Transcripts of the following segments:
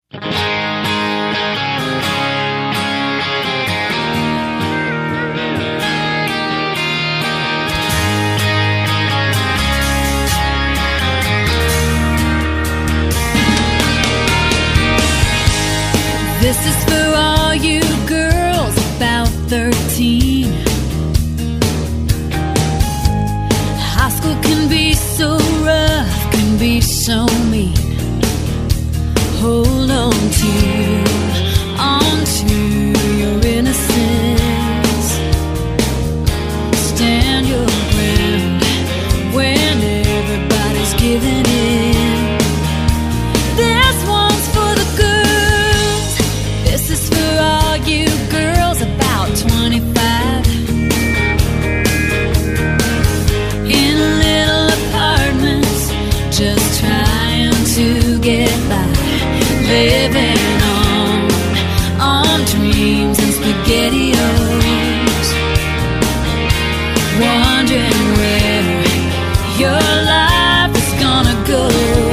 This is for all you girls about 13. High school can be so rough, can be so mean. Hold on to your innocence. Stand your ground when everybody's giving in. This one's for the girls. This is for all you girls about 25. In little apartments, just trying to get by. Living on dreams and SpaghettiOs. Wondering where your life is gonna go.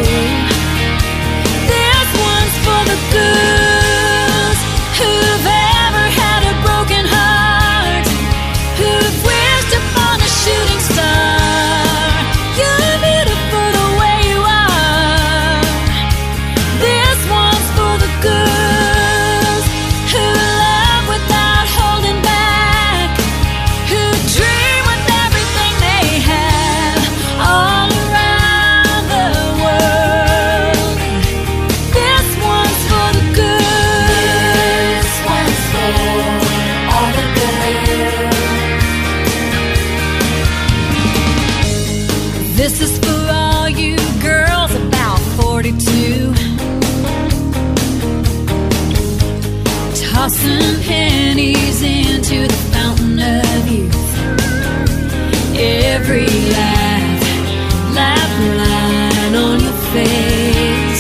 This one's for the girls who've ever had a broken heart, who've wished upon a shooting star. You're beautiful the way you are. This one's for the girls who love without holding back, who dream with everything they have all around the world. This one's for the girls. This one's for all the girls. This is for all you girls about 42. Tossing pennies into the fountain of youth. Every laugh line on your face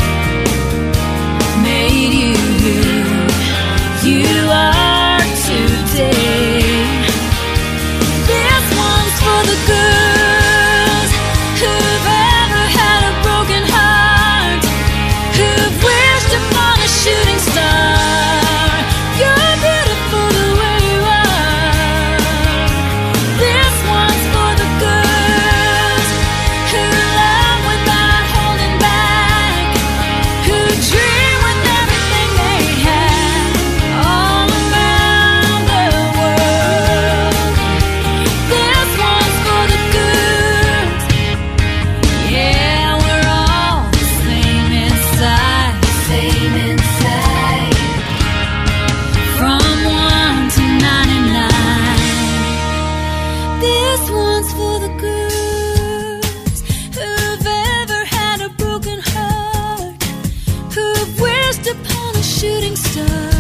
made you who you are today. This one's for the girls who've ever had a broken heart, who've wished upon a shooting star. You're beautiful the way you are. This one's for the girls who love without holding back, who dream with everything they have all around the world. This one's for the girls. Yeah, we're all the same inside. Same inside. From 1 to 99. This one's for the girls who've ever had a broken heart, who've wished upon a shooting star.